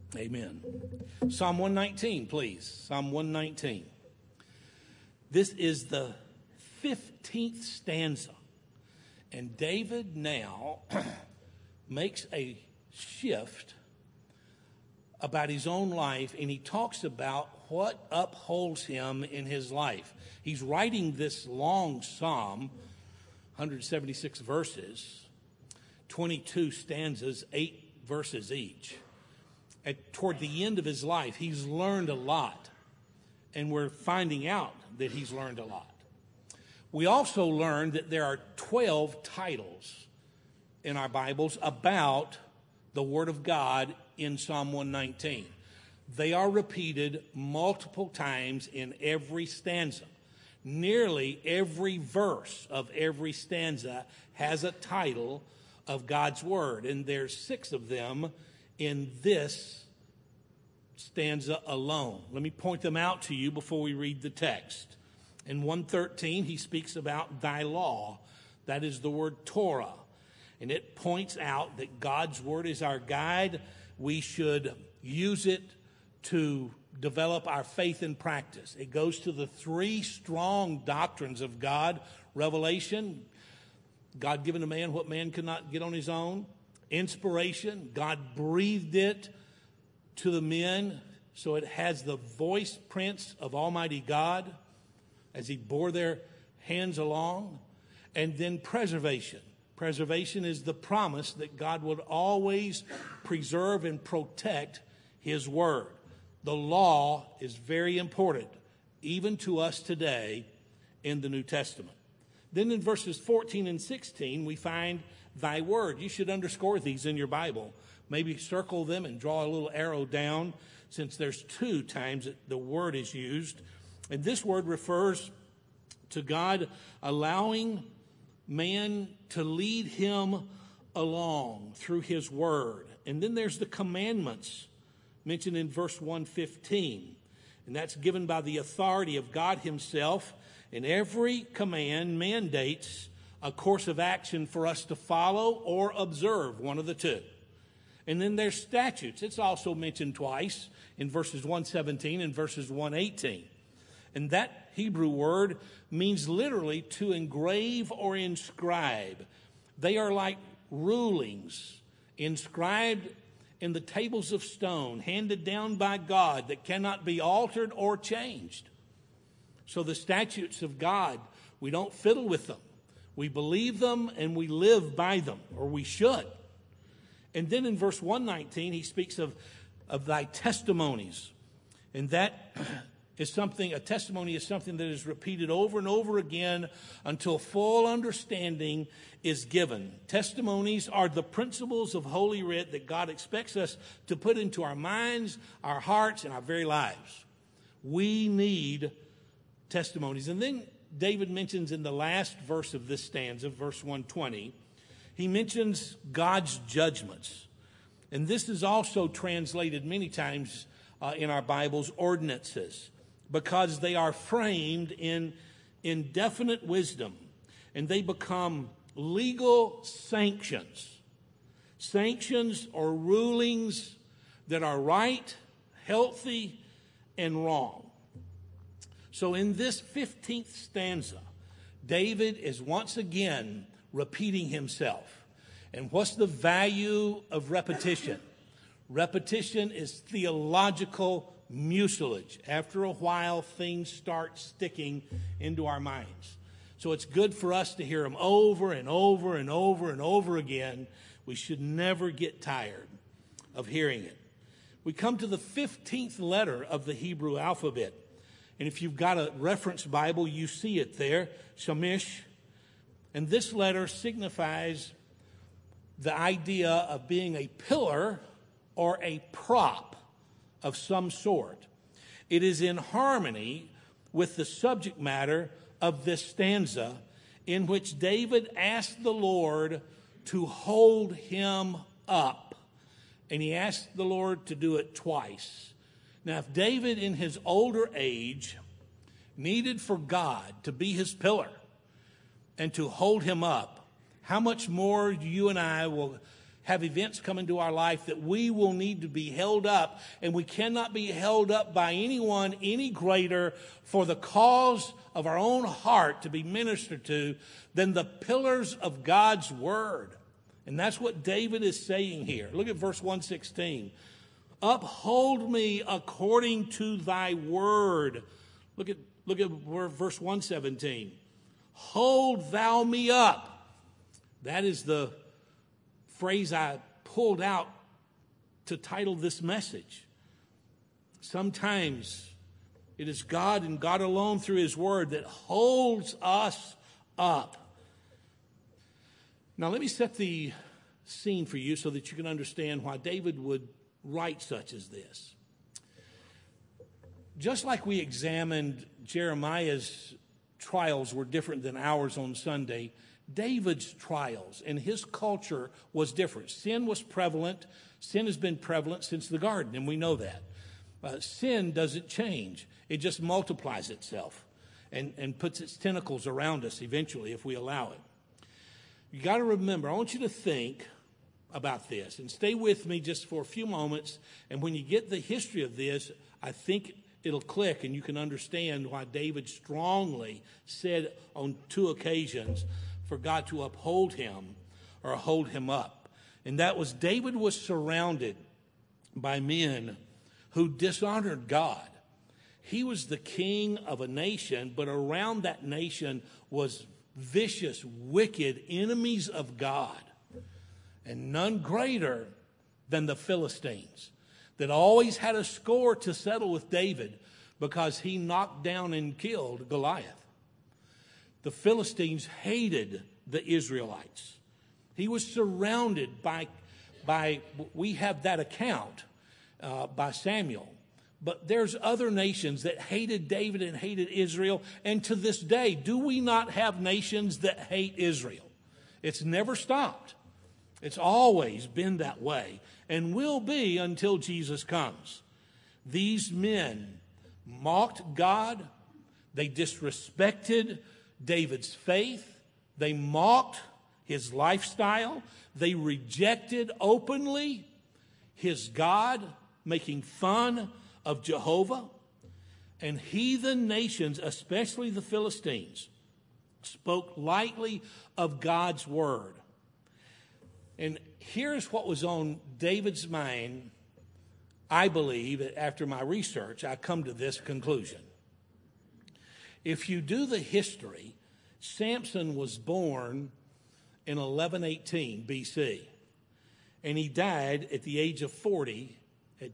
Amen. Psalm 119, please. Psalm 119. This is the 15th stanza. And David now makes a shift about his own life, and he talks about what upholds him in his life. He's writing this long psalm, 176 verses, 22 stanzas, 8 verses each. Toward the end of his life, he's learned a lot, and we're finding out that he's learned a lot. We also learned that there are 12 titles in our Bibles about the Word of God in Psalm 119. They are repeated multiple times in every stanza. Nearly every verse of every stanza has a title of God's Word, and there's 6 of them in this stanza alone. Let me point them out to you before we read the text. In 113, he speaks about thy law. That is the word Torah. And it points out that God's word is our guide. We should use it to develop our faith in practice. It goes to the 3 strong doctrines of God. Revelation, God given to man what man could not get on his own. Inspiration, God breathed it to the men, so it has the voice prints of Almighty God as he bore their hands along. And then preservation. Preservation is the promise that God would always preserve and protect his word. The law is very important, even to us today in the New Testament. Then in verses 14 and 16, we find thy word. You should underscore these in your Bible. Maybe circle them and draw a little arrow down, since there's 2 times that the word is used. And this word refers to God allowing man to lead him along through his word. And then there's the commandments mentioned in verse 115. And that's given by the authority of God himself. And every command mandates a course of action for us to follow or observe, one of the 2. And then there's statutes. It's also mentioned twice in verses 117 and verses 118. And that Hebrew word means literally to engrave or inscribe. They are like rulings inscribed in the tables of stone, handed down by God, that cannot be altered or changed. So the statutes of God, we don't fiddle with them. We believe them and we live by them, or we should. And then in verse 119, he speaks of thy testimonies. And that is something, a testimony is something that is repeated over and over again until full understanding is given. Testimonies are the principles of Holy Writ that God expects us to put into our minds, our hearts, and our very lives. We need testimonies. And then David mentions in the last verse of this stanza, verse 120, he mentions God's judgments. And this is also translated many times in our Bibles, ordinances, because they are framed in indefinite wisdom, and they become legal sanctions. Sanctions or rulings that are right, healthy, and wrong. So in this 15th stanza, David is once again repeating himself. And what's the value of repetition? Repetition is theological mucilage. After a while, things start sticking into our minds. So it's good for us to hear them over and over and over and over again. We should never get tired of hearing it. We come to the 15th letter of the Hebrew alphabet. And if you've got a reference Bible, you see it there, Shamish. And this letter signifies the idea of being a pillar or a prop of some sort. It is in harmony with the subject matter of this stanza, in which David asked the Lord to hold him up. And he asked the Lord to do it twice. Now, if David in his older age needed for God to be his pillar and to hold him up, how much more you and I will have events come into our life that we will need to be held up, and we cannot be held up by anyone any greater for the cause of our own heart to be ministered to than the pillars of God's Word. And that's what David is saying here. Look at verse 116. Uphold me according to thy word. Look at verse 117. Hold thou me up. That is the phrase I pulled out to title this message. Sometimes it is God and God alone through his word that holds us up. Now let me set the scene for you so that you can understand why David would write such as this. Just like we examined Jeremiah's trials were different than ours on Sunday, David's trials and his culture was different. Sin was prevalent. Sin has been prevalent since the garden, and we know that. Sin doesn't change. It just multiplies itself and puts its tentacles around us eventually if we allow it. You got to remember, I want you to think about this and stay with me just for a few moments. And when you get the history of this, I think it'll click and you can understand why David strongly said on 2 occasions for God to uphold him or hold him up. And that was David was surrounded by men who dishonored God. He was the king of a nation, but around that nation was vicious, wicked enemies of God. And none greater than the Philistines that always had a score to settle with David because he knocked down and killed Goliath. The Philistines hated the Israelites. He was surrounded by we have that account by Samuel. But there's other nations that hated David and hated Israel. And to this day, do we not have nations that hate Israel? It's never stopped. It's always been that way and will be until Jesus comes. These men mocked God. They disrespected David's faith. They mocked his lifestyle. They rejected openly his God, making fun of Jehovah. And heathen nations, especially the Philistines, spoke lightly of God's word. And here's what was on David's mind. I believe that after my research, I come to this conclusion. If you do the history, Samson was born in 1118 BC, and he died at the age of 40 at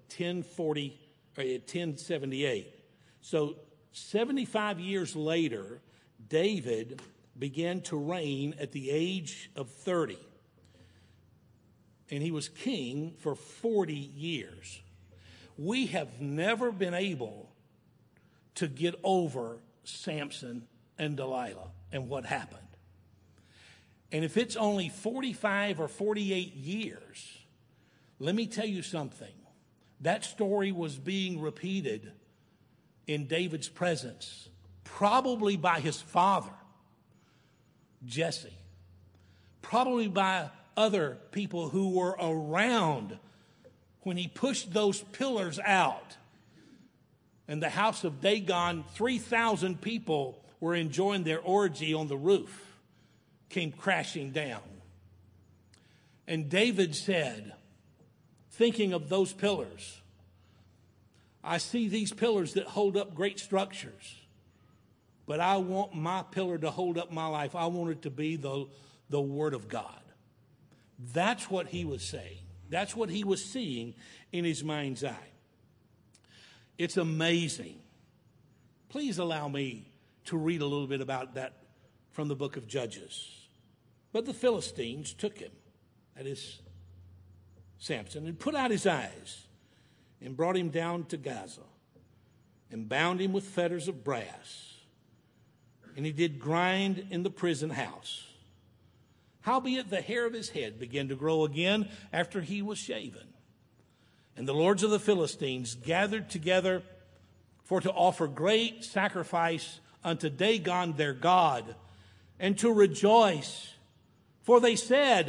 1078. So 75 years later, David began to reign at the age of 30. And he was king for 40 years. We have never been able to get over Samson and Delilah and what happened. And if it's only 45 or 48 years, let me tell you something. That story was being repeated in David's presence, probably by his father, Jesse, probably by other people who were around when he pushed those pillars out. And the house of Dagon, 3,000 people were enjoying their orgy on the roof, came crashing down. And David said, thinking of those pillars, I see these pillars that hold up great structures, but I want my pillar to hold up my life. I want it to be the Word of God. That's what he was saying. That's what he was seeing in his mind's eye. It's amazing. Please allow me to read a little bit about that from the book of Judges. But the Philistines took him, that is Samson, and put out his eyes and brought him down to Gaza and bound him with fetters of brass. And he did grind in the prison house. Howbeit the hair of his head began to grow again after he was shaven. And the lords of the Philistines gathered together for to offer great sacrifice unto Dagon their god, and to rejoice. For they said,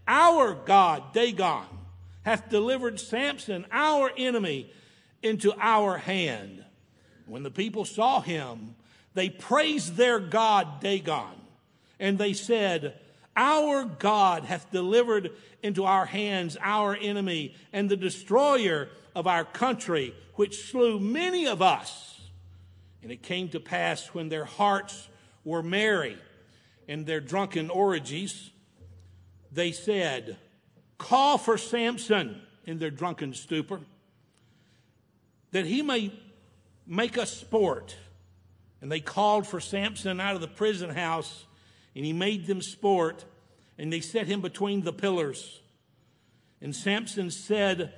our God, Dagon, hath delivered Samson, our enemy, into our hand. When the people saw him, they praised their God, Dagon, and they said, our God hath delivered into our hands our enemy and the destroyer of our country, which slew many of us. And it came to pass, when their hearts were merry in their drunken orgies, they said, call for Samson, in their drunken stupor, that he may make us sport. And they called for Samson out of the prison house, and he made them sport, and they set him between the pillars. And Samson said,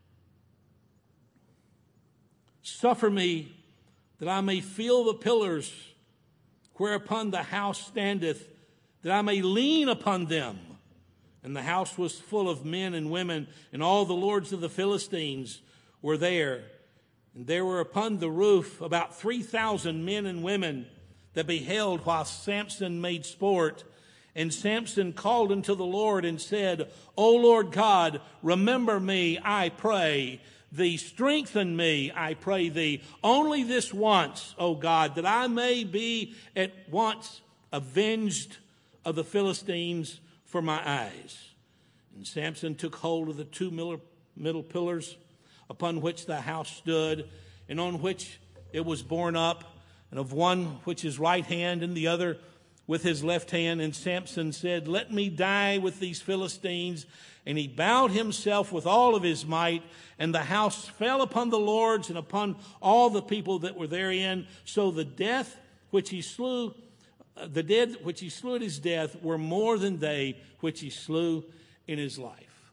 suffer me that I may feel the pillars whereupon the house standeth, that I may lean upon them. And the house was full of men and women, and all the lords of the Philistines were there. And there were upon the roof about 3,000 men and women that beheld while Samson made sport. And Samson called unto the Lord and said, O Lord God, remember me, I pray thee. Strengthen me, I pray thee. Only this once, O God, that I may be at once avenged of the Philistines for my eyes. And Samson took hold of the two middle pillars upon which the house stood, and on which it was borne up, and of one which his right hand, and the other with his left hand. And Samson said, let me die with these Philistines. And he bowed himself with all of his might, and the house fell upon the lords and upon all the people that were therein. So the dead which he slew at his death were more than they which he slew in his life.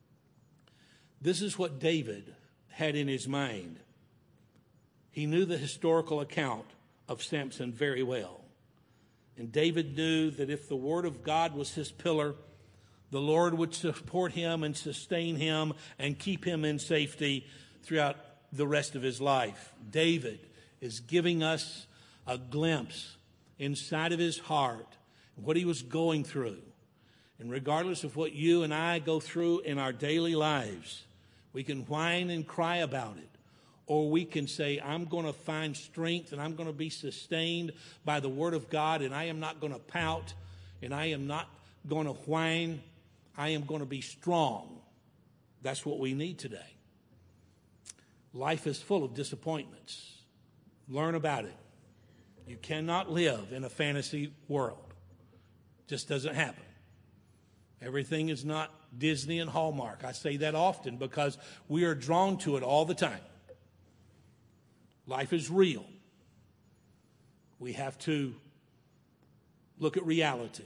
This is what David had in his mind. He knew the historical account of Samson very well. And David knew that if the word of God was his pillar, the Lord would support him and sustain him and keep him in safety throughout the rest of his life. David is giving us a glimpse inside of his heart, what he was going through. And regardless of what you and I go through in our daily lives, we can whine and cry about it. Or we can say, I'm going to find strength and I'm going to be sustained by the word of God, and I am not going to pout and I am not going to whine. I am going to be strong. That's what we need today. Life is full of disappointments. Learn about it. You cannot live in a fantasy world. It just doesn't happen. Everything is not Disney and Hallmark. I say that often because we are drawn to it all the time. Life is real. We have to look at reality.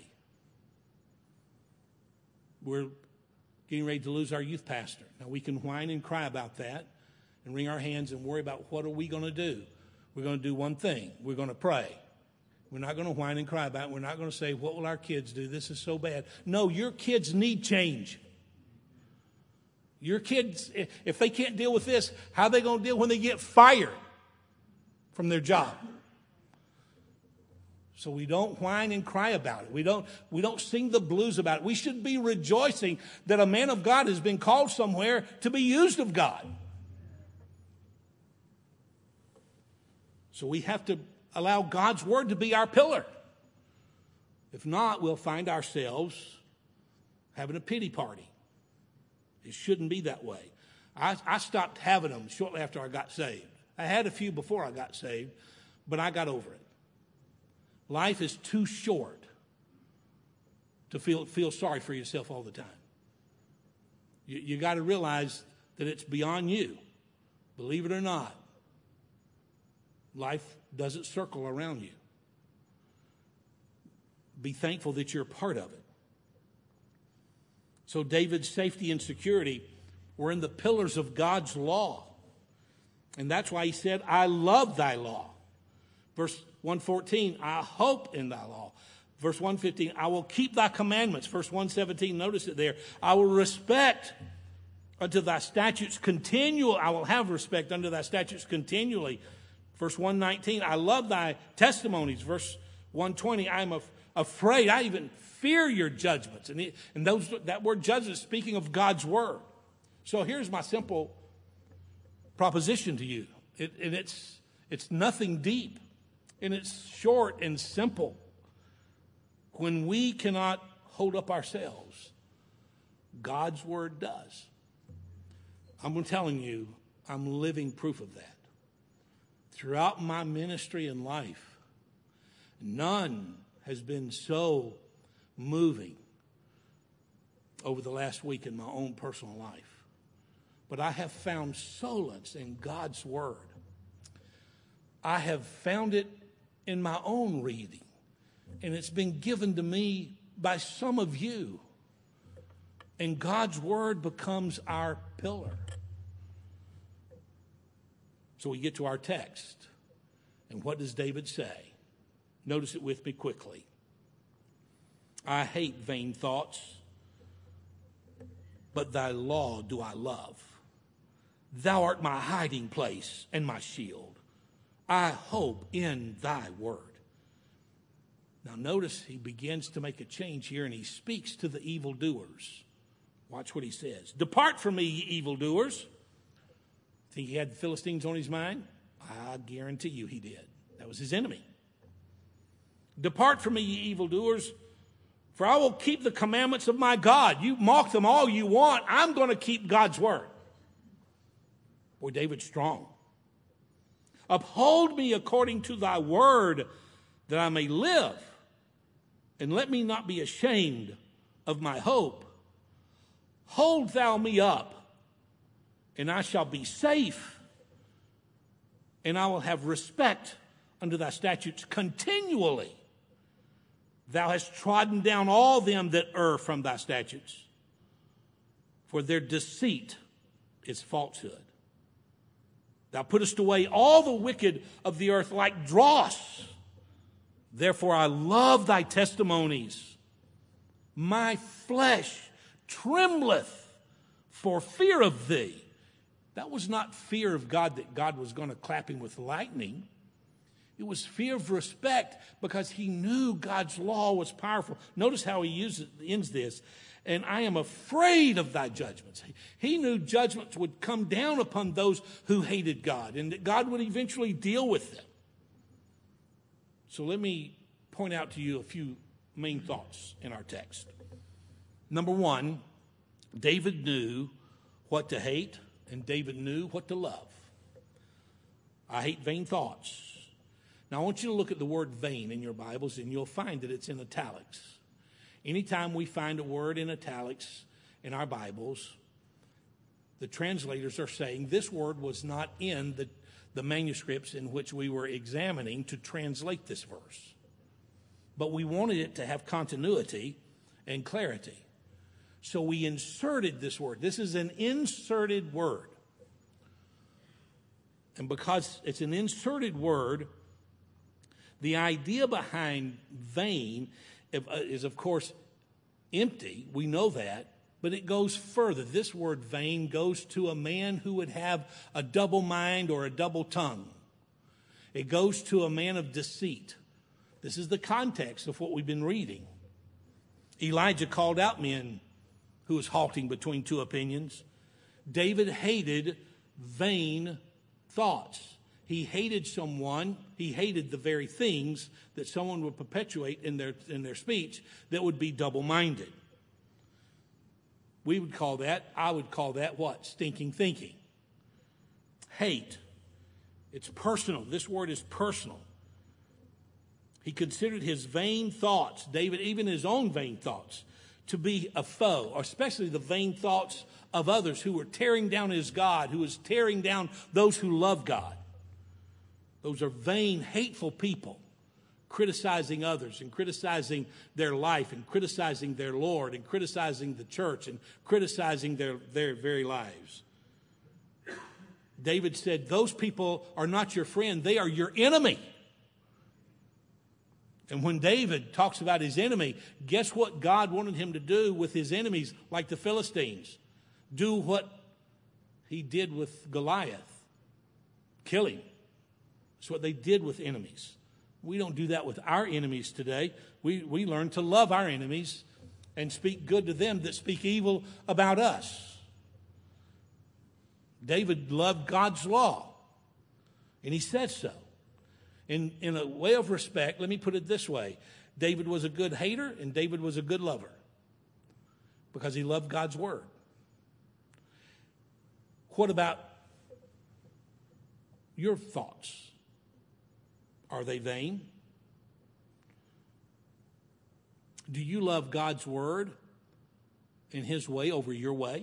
We're getting ready to lose our youth pastor. Now, we can whine and cry about that and wring our hands and worry about what are we going to do. We're going to do one thing. We're going to pray. We're not going to whine and cry about it. We're not going to say, what will our kids do? This is so bad. No, your kids need change. Your kids, if they can't deal with this, how are they going to deal when they get fired from their job? So we don't whine and cry about it. We don't sing the blues about it. We should be rejoicing that a man of God has been called somewhere to be used of God. So we have to allow God's word to be our pillar. If not, we'll find ourselves having a pity party. It shouldn't be that way. I stopped having them shortly after I got saved. I had a few before I got saved, but I got over it. Life is too short to feel sorry for yourself all the time. You got to realize that it's beyond you. Believe it or not, life doesn't circle around you. Be thankful that you're a part of it. So David's safety and security were in the pillars of God's law. And that's why he said, I love thy law. Verse 114, I hope in thy law. Verse 115, I will keep thy commandments. Verse 117, notice it there. I will respect unto thy statutes continually. I will have respect unto thy statutes continually. Verse 119, I love thy testimonies. Verse 120, I am afraid. I even fear your judgments. And that word judgment is speaking of God's word. So here's my simple proposition to you. It's nothing deep, and it's short and simple. When we cannot hold up ourselves, God's word does. I'm telling you, I'm living proof of that. Throughout my ministry and life, none has been so moving over the last week in my own personal life. But I have found solace in God's word. I have found it in my own reading, and it's been given to me by some of you. And God's word becomes our pillar. So we get to our text. And what does David say? Notice it with me quickly. I hate vain thoughts, but thy law do I love. Thou art my hiding place and my shield. I hope in thy word. Now notice he begins to make a change here, and he speaks to the evildoers. Watch what he says. Depart from me, ye evildoers. Think he had the Philistines on his mind? I guarantee you he did. That was his enemy. Depart from me, ye evildoers, for I will keep the commandments of my God. You mock them all you want. I'm going to keep God's word. Boy, David's strong. Uphold me according to thy word, that I may live, and let me not be ashamed of my hope. Hold thou me up, and I shall be safe, and I will have respect unto thy statutes continually. Thou hast trodden down all them that err from thy statutes, for their deceit is falsehood. Thou puttest away all the wicked of the earth like dross. Therefore I love thy testimonies. My flesh trembleth for fear of thee. That was not fear of God that God was going to clap him with lightning. It was fear of respect because he knew God's law was powerful. Notice how he ends this. And I am afraid of thy judgments. He knew judgments would come down upon those who hated God, and that God would eventually deal with them. So let me point out to you a few main thoughts in our text. Number one, David knew what to hate, and David knew what to love. I hate vain thoughts. Now I want you to look at the word vain in your Bibles, and you'll find that it's in italics. Anytime we find a word in italics in our Bibles, the translators are saying this word was not in the manuscripts in which we were examining to translate this verse. But we wanted it to have continuity and clarity. So we inserted this word. This is an inserted word. And because it's an inserted word, the idea behind vain is, of course, empty. We know that. But it goes further. This word vain goes to a man who would have a double mind or a double tongue. It goes to a man of deceit. This is the context of what we've been reading. Elijah called out men who was halting between two opinions. David hated vain thoughts. He hated someone. He hated the very things that someone would perpetuate in their speech that would be double-minded. We would call that, I would call that what? Stinking thinking. Hate. It's personal. This word is personal. He considered his vain thoughts, David, even his own vain thoughts, to be a foe, especially the vain thoughts of others who were tearing down his God, who was tearing down those who love God. Those are vain, hateful people criticizing others and criticizing their life and criticizing their Lord and criticizing the church and criticizing their very lives. David said, those people are not your friend, they are your enemy. And when David talks about his enemy, guess what God wanted him to do with his enemies like the Philistines? Do what he did with Goliath. Kill him. That's what they did with enemies. We don't do that with our enemies today. We learn to love our enemies and speak good to them that speak evil about us. David loved God's law, and he said so. In a way of respect, let me put it this way. David was a good hater, and David was a good lover because he loved God's word. What about your thoughts? Are they vain? Do you love God's word in his way over your way?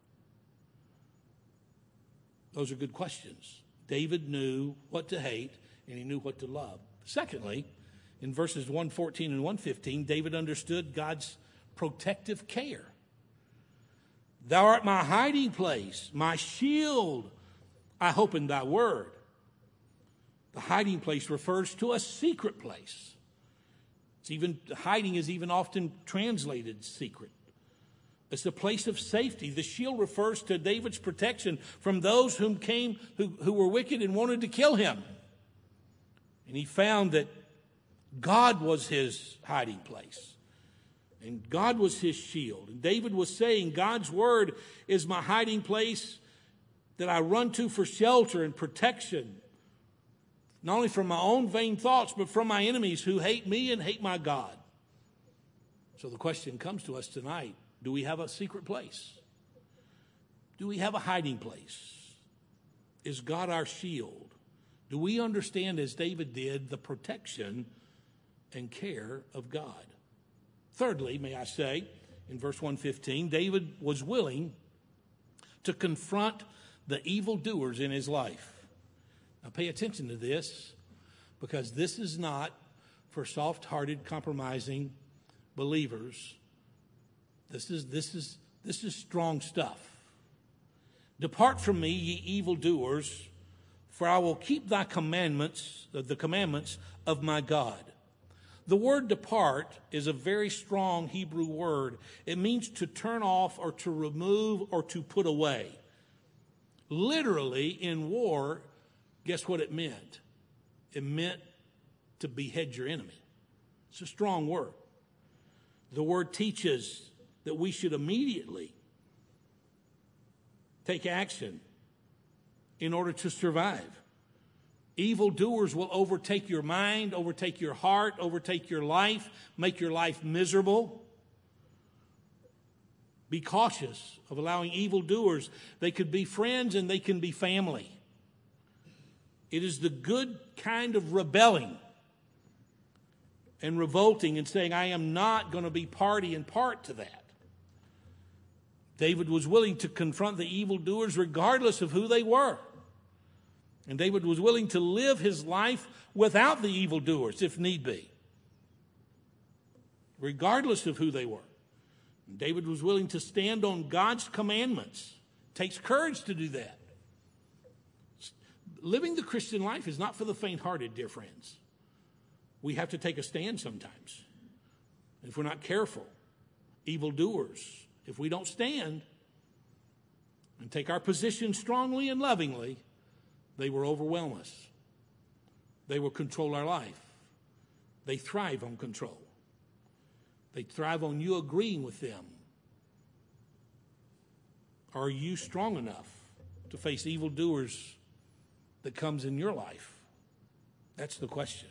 Those are good questions. David knew what to hate, and he knew what to love. Secondly, in verses 114 and 115, David understood God's protective care. Thou art my hiding place, my shield. I hope in thy word. The hiding place refers to a secret place. Hiding is even often translated secret. It's a place of safety. The shield refers to David's protection from those who were wicked and wanted to kill him. And he found that God was his hiding place. And God was his shield. And David was saying, God's word is my hiding place that I run to for shelter and protection. Not only from my own vain thoughts, but from my enemies who hate me and hate my God. So the question comes to us tonight, do we have a secret place? Do we have a hiding place? Is God our shield? Do we understand, as David did, the protection and care of God? Thirdly, may I say, in verse 115, David was willing to confront the evildoers in his life. Now pay attention to this, because this is not for soft-hearted, compromising believers. This is strong stuff. Depart from me, ye evildoers, for I will keep thy commandments, the commandments of my God. The word depart is a very strong Hebrew word. It means to turn off or to remove or to put away. Literally, in war, guess what it meant? It meant to behead your enemy. It's a strong word. The word teaches that we should immediately take action in order to survive. Evildoers will overtake your mind, overtake your heart, overtake your life, make your life miserable. Be cautious of allowing evildoers. They could be friends and they can be family. It is the good kind of rebelling and revolting and saying, I am not going to be party and part to that. David was willing to confront the evildoers regardless of who they were. And David was willing to live his life without the evildoers, if need be, regardless of who they were. And David was willing to stand on God's commandments. It takes courage to do that. Living the Christian life is not for the faint-hearted, dear friends. We have to take a stand sometimes. And if we're not careful, evildoers, if we don't stand and take our position strongly and lovingly, they will overwhelm us. They will control our life. They thrive on control. They thrive on you agreeing with them. Are you strong enough to face evildoers that comes in your life? That's the question.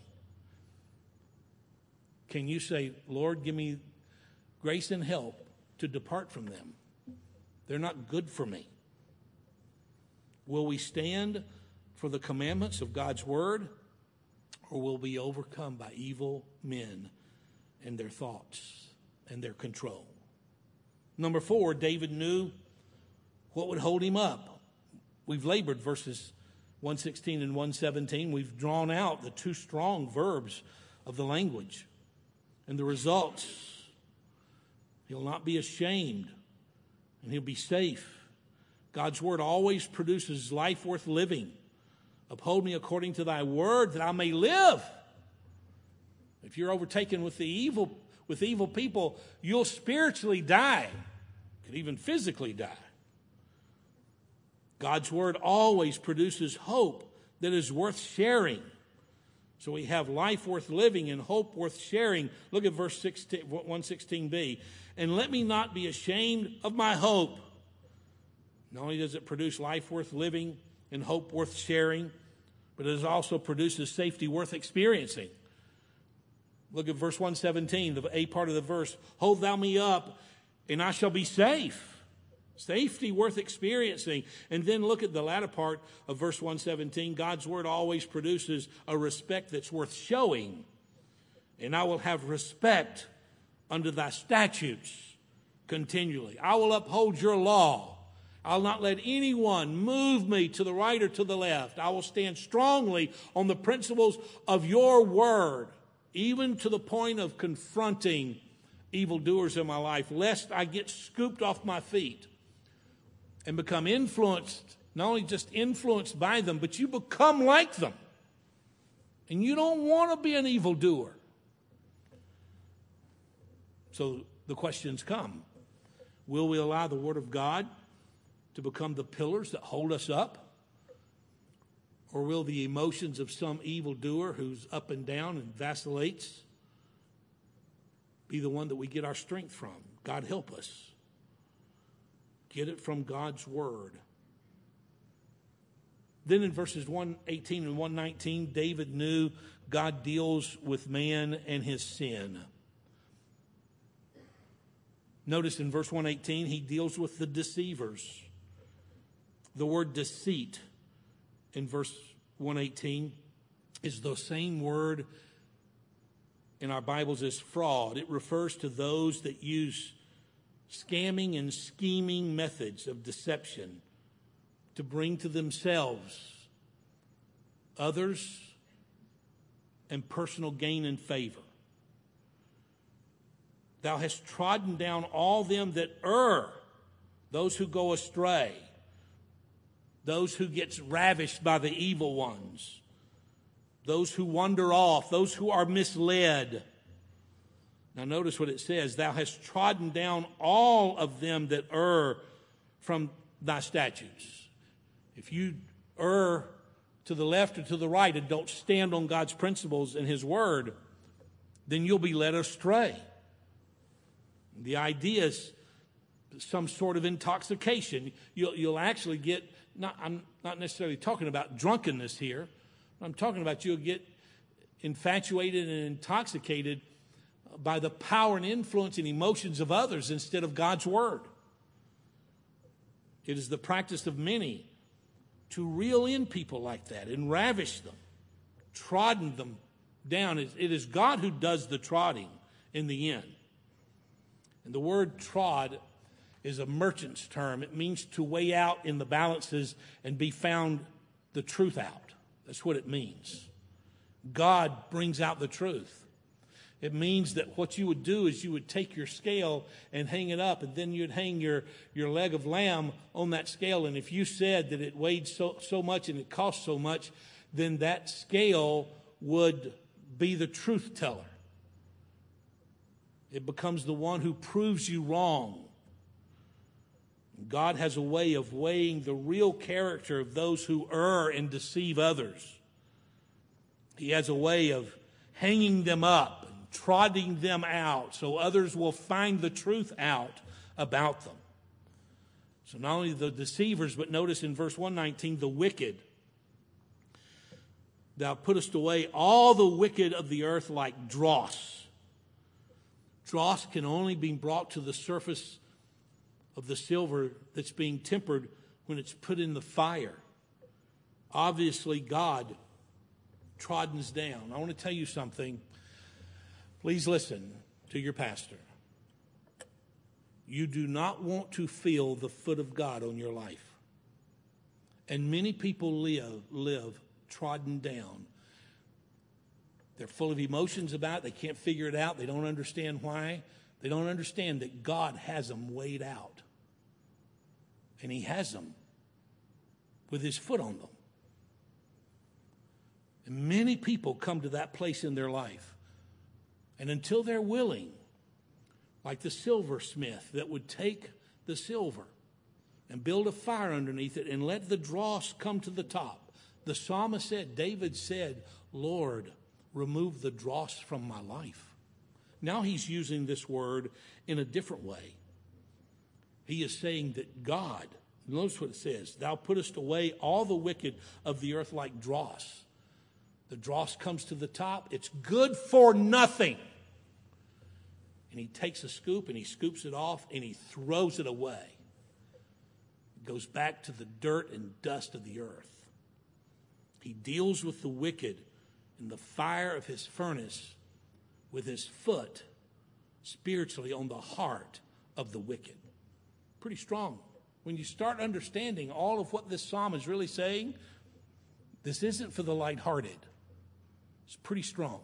Can you say, Lord, give me grace and help to depart from them? They're not good for me. Will we stand for the commandments of God's word, or will we be overcome by evil men and their thoughts and their control? Number 4, David knew what would hold him up. We've labored verses 116 and 117. We've drawn out the two strong verbs of the language. And the results, he'll not be ashamed and he'll be safe. God's word always produces life worth living. Uphold me according to thy word that I may live. If you're overtaken with evil people, you'll spiritually die. You could even physically die. God's word always produces hope that is worth sharing. So we have life worth living and hope worth sharing. Look at verse 116b. And let me not be ashamed of my hope. Not only does it produce life worth living and hope worth sharing, but it also produces safety worth experiencing. Look at verse 117, the A part of the verse. Hold thou me up, and I shall be safe. Safety worth experiencing. And then look at the latter part of verse 117. God's word always produces a respect that's worth showing. And I will have respect unto thy statutes continually. I will uphold your law. I'll not let anyone move me to the right or to the left. I will stand strongly on the principles of your word, even to the point of confronting evildoers in my life, lest I get scooped off my feet and become influenced, not only just influenced by them, but you become like them. And you don't want to be an evildoer. So the questions come. Will we allow the Word of God to become the pillars that hold us up? Or will the emotions of some evildoer who's up and down and vacillates be the one that we get our strength from? God help us. Get it from God's word. Then in verses 118 and 119, David knew God deals with man and his sin. Notice in verse 118, he deals with the deceivers. The word deceit in verse 118 is the same word in our Bibles as fraud. It refers to those that use scamming and scheming methods of deception to bring to themselves, others, and personal gain and favor. Thou hast trodden down all them that err, those who go astray, those who get ravished by the evil ones, those who wander off, those who are misled. Now notice what it says. Thou hast trodden down all of them that err from thy statutes. If you err to the left or to the right and don't stand on God's principles and his word, then you'll be led astray. The idea is some sort of intoxication. You'll actually get, I'm not necessarily talking about drunkenness here. I'm talking about you'll get infatuated and intoxicated by the power and influence and emotions of others instead of God's word. It is the practice of many to reel in people like that and ravish them, trodden them down. It is God who does the trodding in the end. And the word trod is a merchant's term. It means to weigh out in the balances and be found the truth out. That's what it means. God brings out the truth. It means that what you would do is you would take your scale and hang it up, and then you'd hang your leg of lamb on that scale. And if you said that it weighed so much and it cost so much, then that scale would be the truth teller. It becomes the one who proves you wrong. God has a way of weighing the real character of those who err and deceive others. He has a way of hanging them up, trotting them out, so others will find the truth out about them. So not only the deceivers, but notice in verse 119, the wicked. Thou puttest away all the wicked of the earth like dross. Dross can only be brought to the surface of the silver that's being tempered when it's put in the fire. Obviously, God troddens down. I want to tell you something. Please listen to your pastor. You do not want to feel the foot of God on your life. And many people live trodden down. They're full of emotions about it. They can't figure it out. They don't understand why. They don't understand that God has them weighed out. And he has them with his foot on them. And many people come to that place in their life. And until they're willing, like the silversmith that would take the silver and build a fire underneath it and let the dross come to the top. The psalmist said, David said, Lord, remove the dross from my life. Now he's using this word in a different way. He is saying that God, notice what it says, thou puttest away all the wicked of the earth like dross. The dross comes to the top. It's good for nothing. And he takes a scoop and he scoops it off and he throws it away. It goes back to the dirt and dust of the earth. He deals with the wicked in the fire of his furnace with his foot spiritually on the heart of the wicked. Pretty strong. When you start understanding all of what this psalm is really saying, this isn't for the lighthearted. It's pretty strong.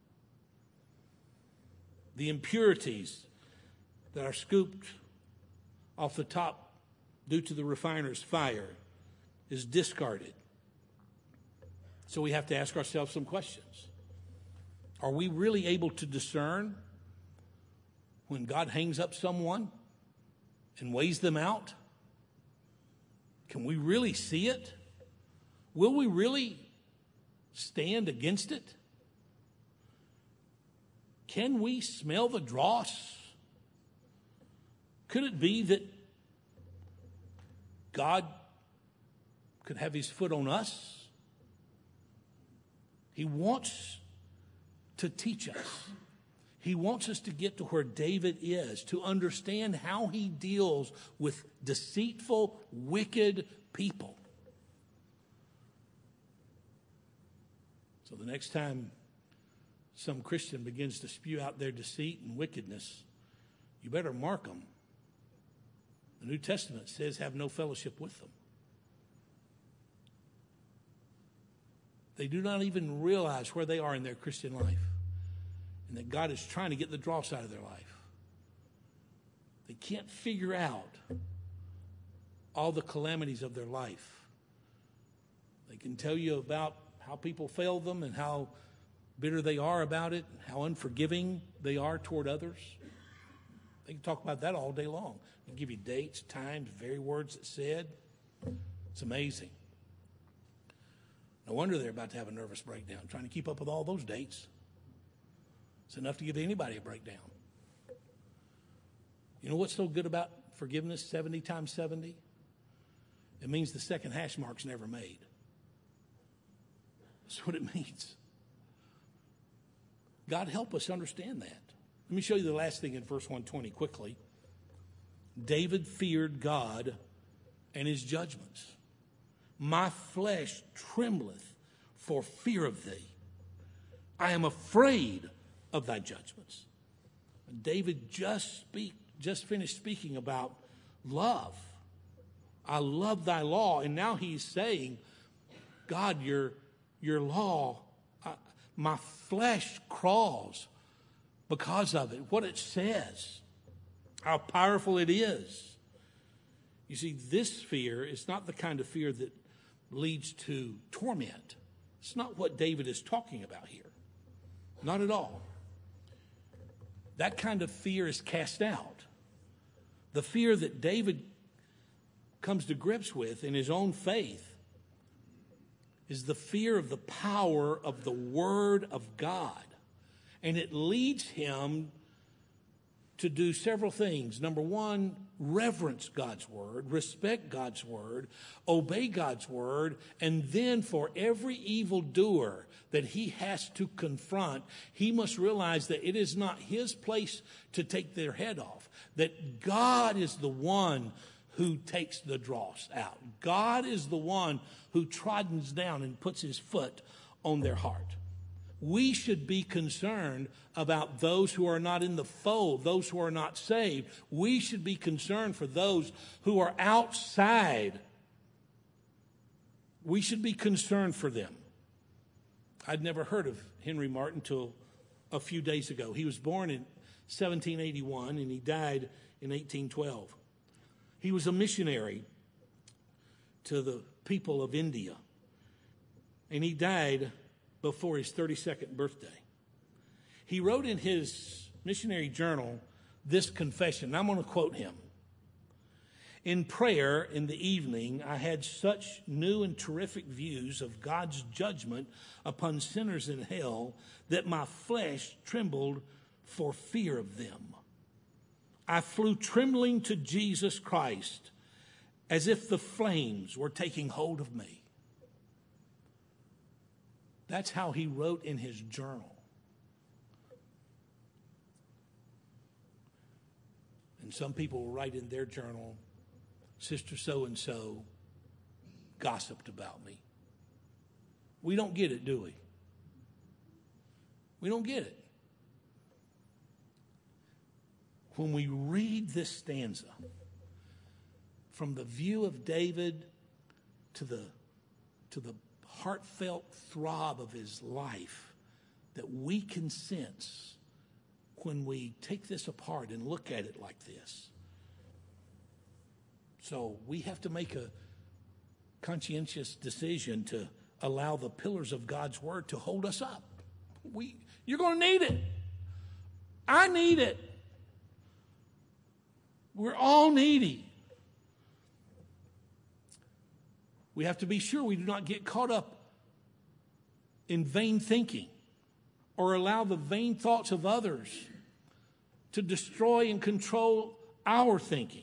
The impurities that are scooped off the top due to the refiner's fire is discarded. So we have to ask ourselves some questions. Are we really able to discern when God hangs up someone and weighs them out? Can we really see it? Will we really stand against it? Can we smell the dross? Could it be that God could have his foot on us? He wants to teach us. He wants us to get to where David is, to understand how he deals with deceitful, wicked people. So the next time some Christian begins to spew out their deceit and wickedness, you better mark them. The New Testament says have no fellowship with them. They do not even realize where they are in their Christian life and that God is trying to get the dross out of their life. They can't figure out all the calamities of their life. They can tell you about how people fail them and how bitter they are about it, how unforgiving they are toward others. They can talk about that all day long. They can give you dates, times, very words that said. It's amazing. No wonder they're about to have a nervous breakdown, trying to keep up with all those dates. It's enough to give anybody a breakdown. You know what's so good about forgiveness 70 times 70? It means the second hash mark's never made. That's what it means. God help us understand that. Let me show you the last thing in verse 120 quickly. David feared God and his judgments. My flesh trembleth for fear of thee. I am afraid of thy judgments. David just finished speaking about love. I love thy law. And now he's saying, God, your law, my flesh crawls because of it, what it says, how powerful it is. You see, this fear is not the kind of fear that leads to torment. It's not what David is talking about here. Not at all. That kind of fear is cast out. The fear that David comes to grips with in his own faith is the fear of the power of the Word of God. And it leads him to do several things. Number one, reverence God's Word, respect God's Word, obey God's Word, and then for every evildoer that he has to confront, he must realize that it is not his place to take their head off, that God is the one who takes the dross out. God is the one who troddens down and puts his foot on their heart. We should be concerned about those who are not in the fold, those who are not saved. We should be concerned for those who are outside. We should be concerned for them. I'd never heard of Henry Martyn until a few days ago. He was born in 1781 and he died in 1812. He was a missionary to the people of India, and he died before his 32nd birthday. He wrote in his missionary journal this confession. I'm going to quote him. In prayer in the evening, I had such new and terrific views of God's judgment upon sinners in hell that my flesh trembled for fear of them. I flew trembling to Jesus Christ as if the flames were taking hold of me. That's how he wrote in his journal. And some people will write in their journal, Sister so-and-so gossiped about me. We don't get it, do we? We don't get it. When we read this stanza, from the view of David to the heartfelt throb of his life that we can sense when we take this apart and look at it like this. So we have to make a conscientious decision to allow the pillars of God's word to hold us up. You're going to need it. I need it. We're all needy. We have to be sure we do not get caught up in vain thinking or allow the vain thoughts of others to destroy and control our thinking.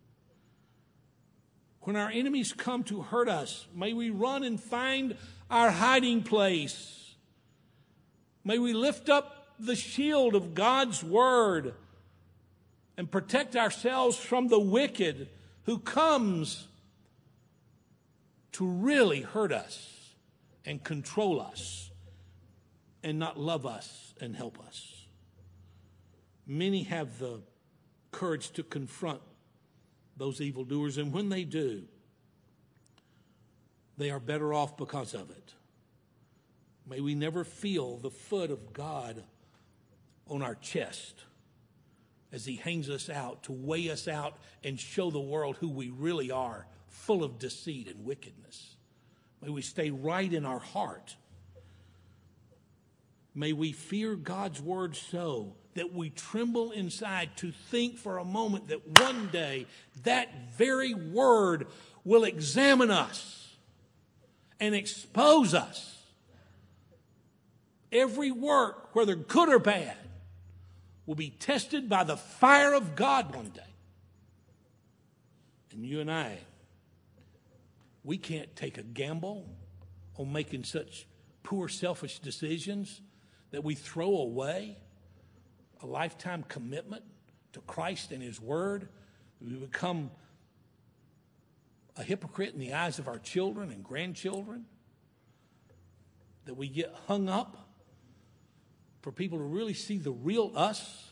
When our enemies come to hurt us, may we run and find our hiding place. May we lift up the shield of God's word and protect ourselves from the wicked who comes to really hurt us and control us and not love us and help us. Many have the courage to confront those evildoers, and when they do, they are better off because of it. May we never feel the foot of God on our chest as he hangs us out to weigh us out and show the world who we really are, full of deceit and wickedness. May we stay right in our heart. May we fear God's word so that we tremble inside to think for a moment that one day that very word will examine us and expose us. Every work, whether good or bad, will be tested by the fire of God one day. And you and I, we can't take a gamble on making such poor, selfish decisions that we throw away a lifetime commitment to Christ and his word. We become a hypocrite in the eyes of our children and grandchildren. That we get hung up for people to really see the real us.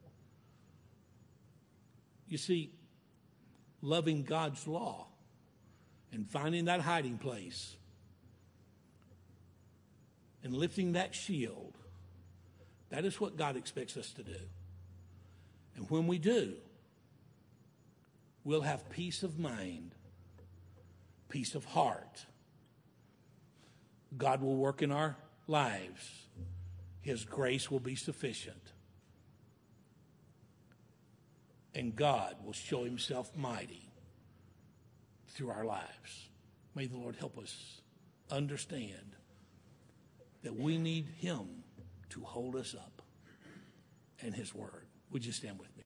You see, loving God's law and finding that hiding place and lifting that shield, that is what God expects us to do. And when we do, we'll have peace of mind, peace of heart. God will work in our lives. His grace will be sufficient. And God will show himself mighty through our lives. May the Lord help us understand that we need him to hold us up and his word. Would you stand with me?